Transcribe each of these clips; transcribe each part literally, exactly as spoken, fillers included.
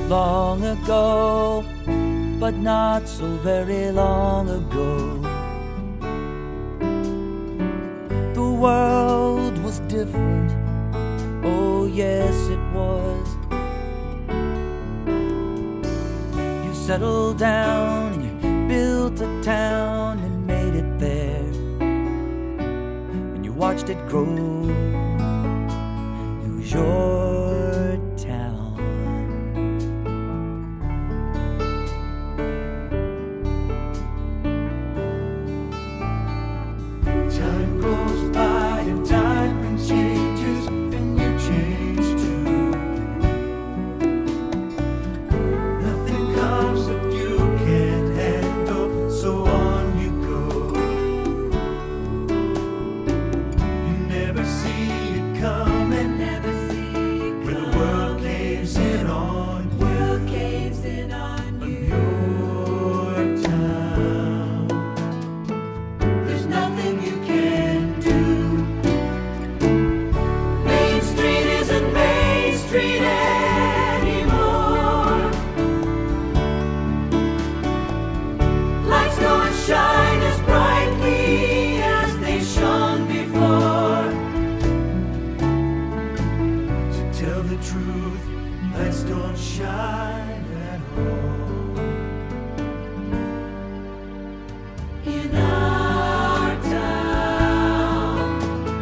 long ago, but not so very long ago. The world was different, oh yes it was. You settled down and you built a town and made it there, and you watched it grow. It was your town. Time goes by and time brings changes, and you change too. Nothing comes that you can't handle, so on you go. You never see it coming, Never see it when the world caves in on you. World caves in on you. Your town. There's nothing you can do. Main Street isn't Main Street anymore. Lights don't shine as brightly as they shone before. To tell the truth, lights don't shine at all. In our town,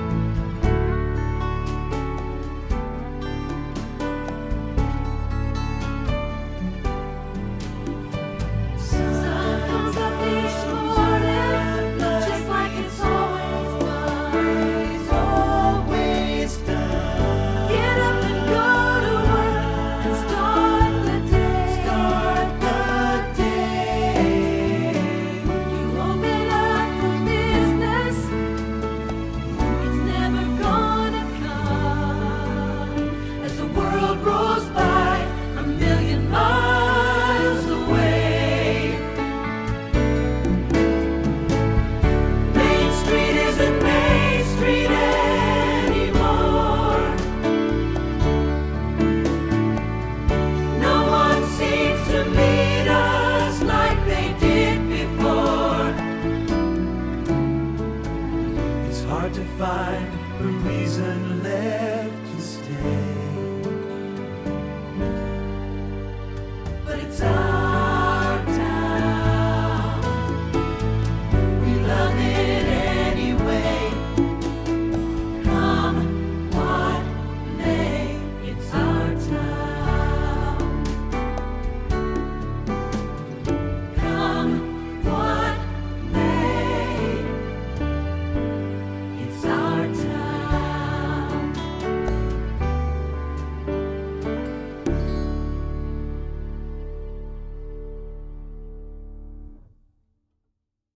sun comes up each morning, just like it's always done. Always done. Get up and go to work and start the day. Start the day. You open up for business, it's never gonna come. As the world rolls by a million miles away. Main Street isn't Main Street anymore. No one seems to meet us like they did before. It's hard to find